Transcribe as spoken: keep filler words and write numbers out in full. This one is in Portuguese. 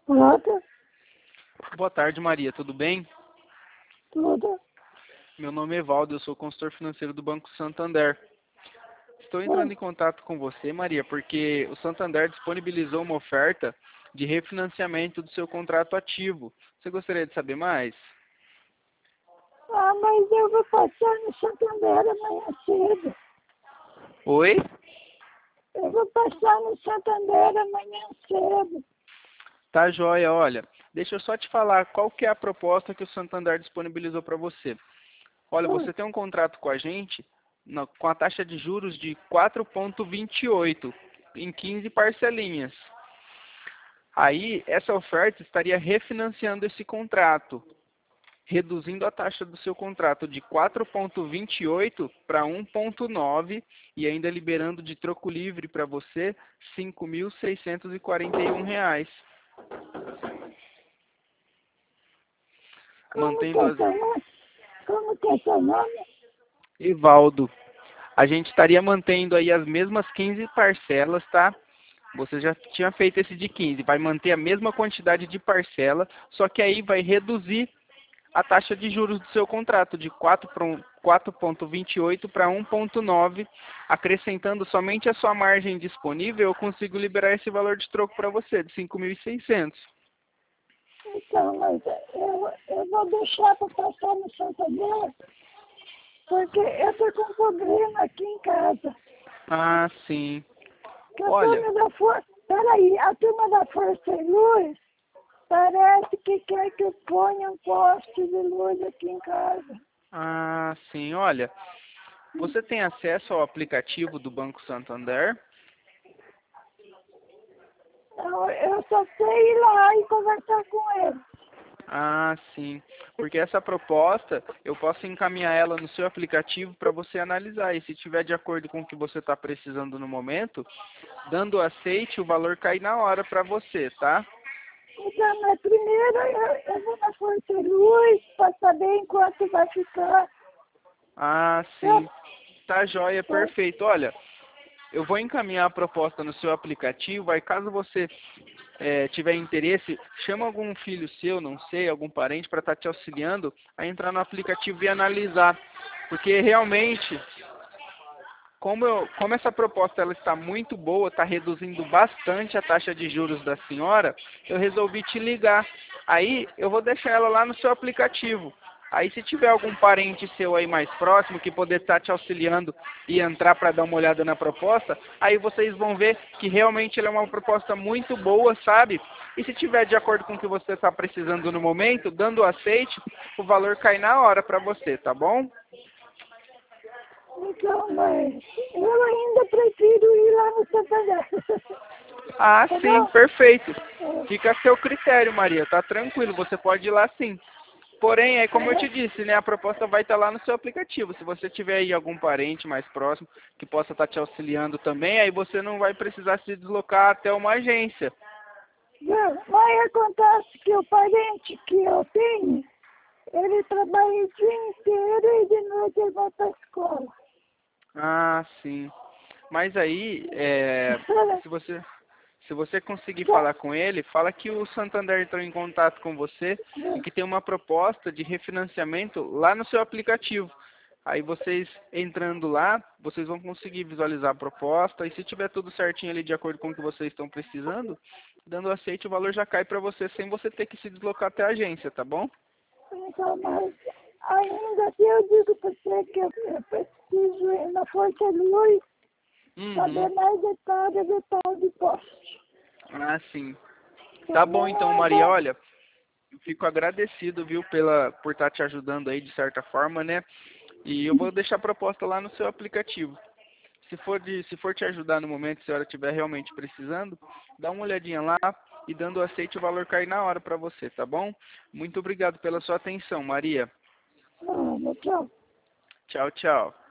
Tudo, Boa tarde, Maria. Tudo bem? tudo. Meu nome é Evaldo, eu sou consultor financeiro do Banco Santander. Estou entrando Sim. em contato com você, Maria, porque o Santander disponibilizou uma oferta de refinanciamento do seu contrato ativo. Você gostaria de saber mais? Ah, mas eu vou passar no Santander amanhã cedo. Oi? Eu vou passar no Santander amanhã cedo. Tá joia, olha. Deixa eu só te falar qual que é a proposta que o Santander disponibilizou para você. Olha, Sim. você tem um contrato com a gente na- com a taxa de juros de quatro vírgula vinte e oito em quinze parcelinhas. Aí, essa oferta estaria refinanciando esse contrato, reduzindo a taxa do seu contrato de quatro vírgula vinte e oito para um vírgula nove e ainda liberando de troco livre para você cinco mil seiscentos e quarenta e um reais. Como que Mantendo é as... seu nome? Como que é seu nome? Evaldo, a gente estaria mantendo aí as mesmas quinze parcelas, tá? Você já tinha feito esse de quinze, vai manter a mesma quantidade de parcela, só que aí vai reduzir a taxa de juros do seu contrato de quatro vírgula vinte e oito para um vírgula nove, acrescentando somente a sua margem disponível, eu consigo liberar esse valor de troco para você, de cinco mil e seiscentos. Então, mas eu, eu vou deixar para passar no Santander, porque eu estou com um problema aqui em casa. Ah, sim. Que a Olha, turma da Força... Peraí, a turma da Força e Luz parece que quer que eu ponha um poste de luz aqui em casa. ah, sim, olha, você tem acesso ao aplicativo do Banco Santander? Não, eu só sei ir lá e conversar com ele. Ah, sim. Porque essa proposta, eu posso encaminhar ela no seu aplicativo para você analisar. E se tiver de acordo com o que você está precisando no momento, dando aceite, o valor cai na hora para você, tá? Então, mas primeiro eu, eu vou na Força e Luz para saber em quanto vai ficar. Ah, Eu, sim. Tá joia, eu, perfeito. Olha, eu vou encaminhar a proposta no seu aplicativo. Aí, caso você eh, tiver interesse, chama algum filho seu, não sei, algum parente para estar te auxiliando a entrar no aplicativo e analisar. Porque realmente Como, eu, como essa proposta ela está muito boa, está reduzindo bastante a taxa de juros da senhora, eu resolvi te ligar. Aí eu vou deixar ela lá no seu aplicativo. Aí se tiver algum parente seu aí mais próximo que poder estar te auxiliando e entrar para dar uma olhada na proposta, aí vocês vão ver que realmente ela é uma proposta muito boa, sabe? E se tiver de acordo com o que você está precisando no momento, dando aceite, o valor cai na hora para você, tá bom? então, mas eu ainda prefiro ir lá no Santander. Ah, Tá sim, bom? perfeito. É, Fica a seu critério, Maria. Tá tranquilo, você pode ir lá sim. Porém, é como eu te disse, né? A proposta vai estar lá no seu aplicativo. Se você tiver aí algum parente mais próximo que possa estar te auxiliando também, aí você não vai precisar se deslocar até uma agência. não, mas acontece que o parente que eu tenho, ele trabalha o dia inteiro e de noite ele vai para a escola. Ah, sim. Mas aí, é, se você se você conseguir falar com ele, fala que o Santander entrou em contato com você e que tem uma proposta de refinanciamento lá no seu aplicativo. Aí vocês entrando lá, vocês vão conseguir visualizar a proposta e se tiver tudo certinho ali de acordo com o que vocês estão precisando, dando aceite o valor já cai para você sem você ter que se deslocar até a agência, tá bom? Então, mas ainda assim eu digo para você que eu, eu preciso ir na Força Luz saber Uhum. mais detalhes do tal de poste. Ah, sim. Tá bom Senão então, eu Maria, vou. olha, eu fico agradecido, viu, pela por estar te ajudando aí de certa forma, né? E eu vou deixar a proposta lá no seu aplicativo. Se for de, se for te ajudar no momento, se a senhora estiver realmente precisando, dá uma olhadinha lá e dando aceite o valor cai na hora para você, tá bom? Muito obrigado pela sua atenção, Maria. Ah, tchau. Tchau, tchau.